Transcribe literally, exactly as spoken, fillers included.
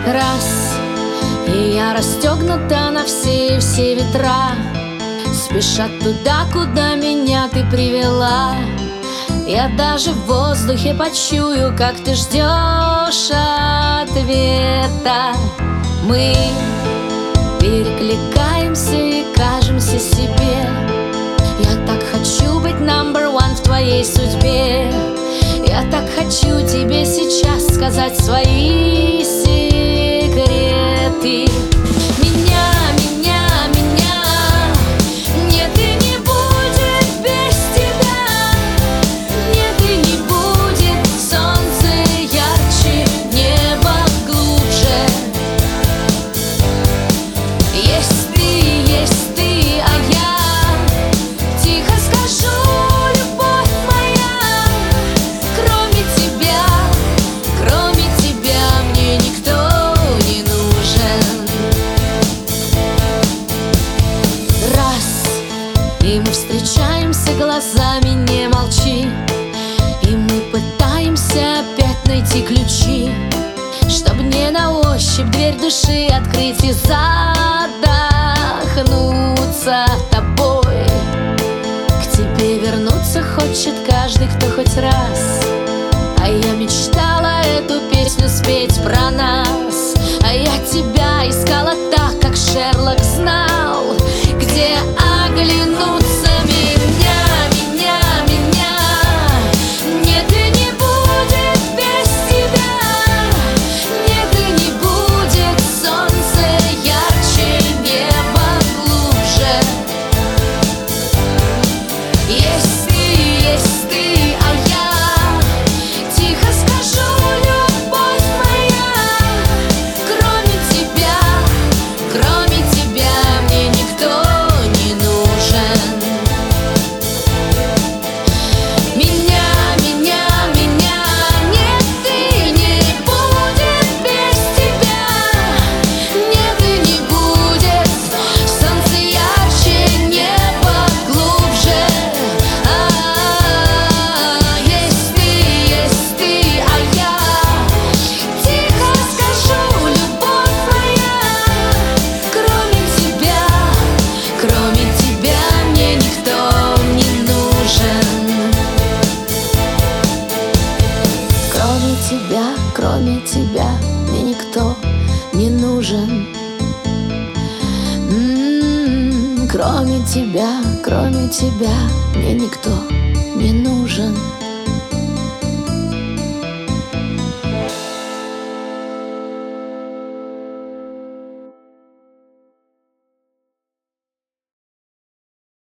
Раз, и я расстегнута на все, все ветра, спешат туда, куда меня ты привела. Я даже в воздухе почую, как ты ждешь ответа. Мы перекликаемся и кажемся себе. Я так хочу быть number one в твоей судьбе. Я так хочу тебе сейчас сказать свои секреты. Меня, меня, меня нет и не будет без тебя. Нет и не будет. Солнце ярче, небо глубже. Есть ты, есть ты, а я тихо скажу: любовь моя, кроме тебя, кроме тебя мне никто не нужен. Раз, и мы встречаемся глазами, не молчи. И мы пытаемся опять найти ключи, чтоб не на ощупь дверь души открыть и задохнуться тобой. К тебе вернуться хочет каждый, кто хоть раз. А я мечтала эту песню спеть про нас. А я тебя искала так, как Шерлок знал, где оглянуться. Меня, меня, меня нет и не будет без тебя. Нет и не будет. Солнце ярче, небо глубже. Есть ты, есть ты, а я тихо скажу: любовь моя, кроме тебя, кроме тебя мне никто не нужен. Меня, меня, меня нет и не будет без тебя. Нет и не будет. Солнце ярче, небо глубже. А, есть ты, есть ты, а я тихо скажу: любовь моя, кроме тебя, кроме тебя мне никто не нужен. Кроме тебя, кроме тебя мне никто не нужен. М, Кроме тебя, кроме тебя мне никто не нужен.